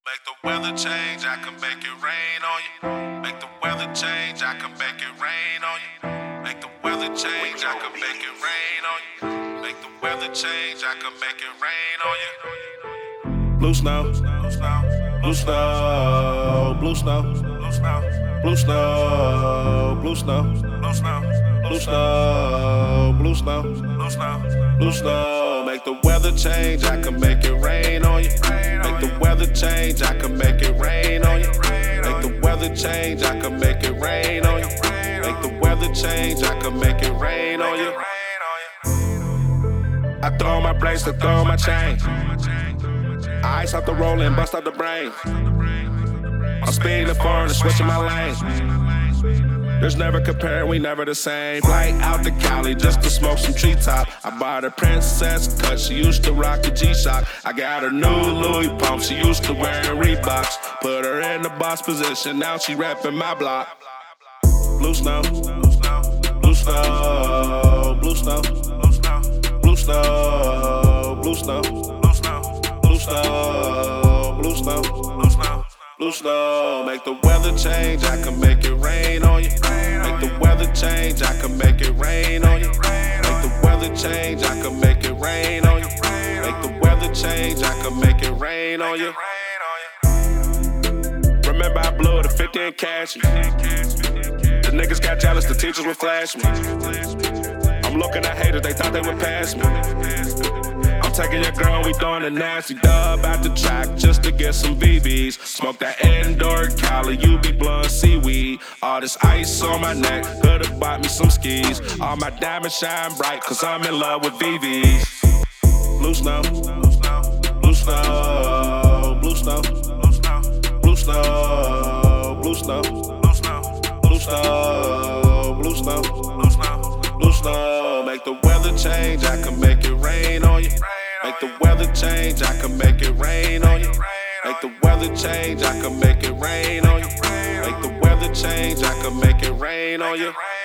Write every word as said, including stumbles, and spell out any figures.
Make the weather change, I can make it rain on you. Make the weather change, I can make it rain on you. Make the weather change, I can make it rain on you. Make the weather change, I can make it rain on you. Blue snow, blue snow, blue snow, blue snow, blue snow, blue snow, blue snow, blue snow, blue snow, blue snow, blue snow, blue snow. Make the weather change, I can make it rain on you. Make the weather change, I can make it rain on you. Make the weather change, I can make it rain on you. Make the weather change, I can make it rain on you. I throw my bracelet, throw my chain. Ice out the rollin', bust out the brain. I'm speeding the foreign and switching my lane. There's never comparing, we never the same. Flight out to Cali just to smoke some treetop. I bought her princess cut, she used to rock a G-Shock. I got her new Louis pump, she used to wear Reeboks. Put her in the boss position, now she reppin' my block. Blue snow, blue snow, blue snow, blue snow, blue snow, blue snow, blue snow, blue snow, blue snow, blue snow, blue snow. Blue snow, make the weather change, I can make it rain on you. Make the weather change, I can make it rain on you. Make the weather change, I can make it rain on you. Make the weather change, I can make it rain on you. Remember I blew it at fifty and cash me. The niggas got jealous, the teachers would flash me. I'm looking at haters, they thought they would pass me. I'm taking your girl, we throwing a nasty dub out the track just to get some V Bs. Smoke that indoor Cali, you be blowing seaweed. All this ice on my neck, could've bought me some skis. All my diamonds shine bright, cause I'm in love with V Vs. Blue snow, blue snow, blue snow, blue snow, blue snow, blue snow, blue snow, blue snow, blue snow, blue snow, blue snow, blue snow. Make the weather change, I can make it rain on you. Make the weather change, I can make it rain on you. Make the weather change, I can make it rain on you. Make the weather change, I can make it rain on you.